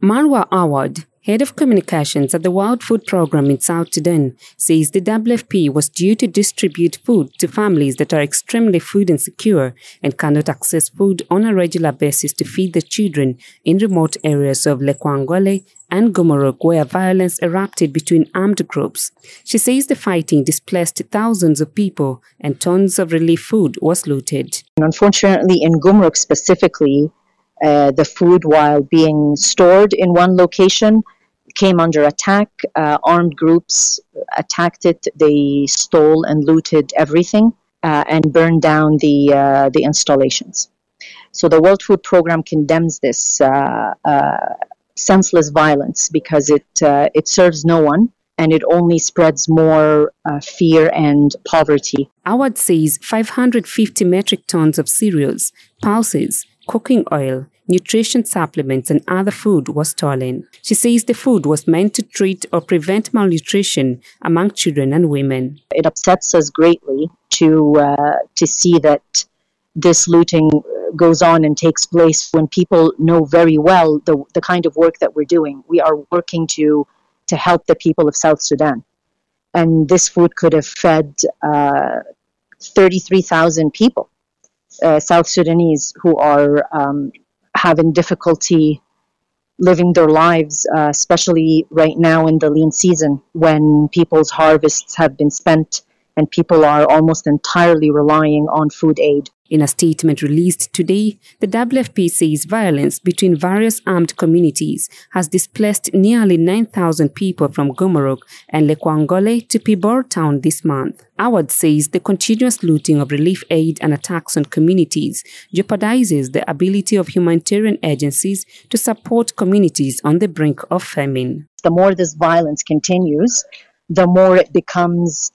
Marwa Awad, head of communications at the World Food Programme in South Sudan, says the WFP was due to distribute food to families that are extremely food insecure and cannot access food on a regular basis to feed their children in remote areas of Lekwangole and Gomorok, where violence erupted between armed groups. She says the fighting displaced thousands of people and tons of relief food was looted. Unfortunately, in Gomorok specifically, the food, while being stored in one location, came under attack. Armed groups attacked it. They stole and looted everything and burned down the installations. So the World Food Programme condemns this senseless violence because it serves no one and it only spreads more fear and poverty. Awad says 550 metric tons of cereals, pulses, cooking oil, nutrition supplements and other food was stolen. She says the food was meant to treat or prevent malnutrition among children and women. It upsets us greatly to see that this looting goes on and takes place when people know very well the kind of work that we're doing. We are working to help the people of South Sudan. And this food could have fed 33,000 people, South Sudanese, who are having difficulty living their lives, especially right now in the lean season when people's harvests have been spent and people are almost entirely relying on food aid. In a statement released today, the WFP says violence between various armed communities has displaced nearly 9,000 people from Gomorok and Lekwangole to Pibor town this month. Awad says the continuous looting of relief aid and attacks on communities jeopardizes the ability of humanitarian agencies to support communities on the brink of famine. The more this violence continues, the more it becomes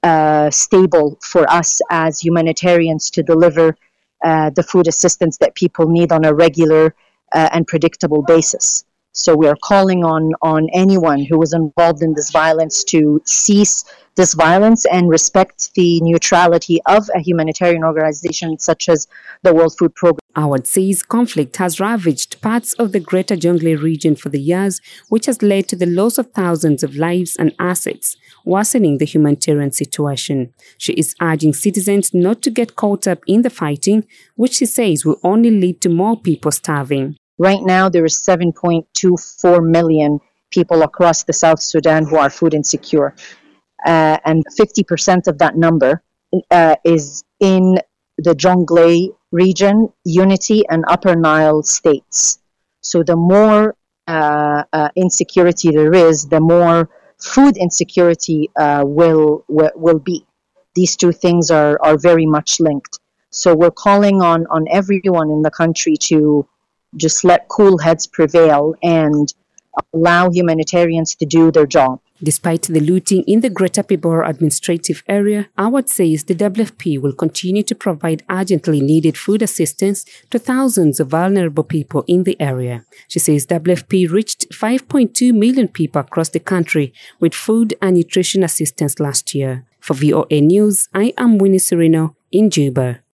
stable for us as humanitarians to deliver the food assistance that people need on a regular and predictable basis. So we are calling on anyone who was involved in this violence to cease this violence and respect the neutrality of a humanitarian organization such as the World Food Programme. Awad says conflict has ravaged parts of the Greater Jonglei region for the years, which has led to the loss of thousands of lives and assets, worsening the humanitarian situation. She is urging citizens not to get caught up in the fighting, which she says will only lead to more people starving. Right now, there is 7.24 million people across the South Sudan who are food insecure. And 50% of that number is in the Jonglei region, Unity, and Upper Nile states. So the more insecurity there is, the more food insecurity will be. These two things are very much linked. So we're calling on everyone in the country to just let cool heads prevail and allow humanitarians to do their job. Despite the looting in the Greater Pibor administrative area, Awad says the WFP will continue to provide urgently needed food assistance to thousands of vulnerable people in the area. She says WFP reached 5.2 million people across the country with food and nutrition assistance last year. For VOA News, I am Winnie Serino in Juba.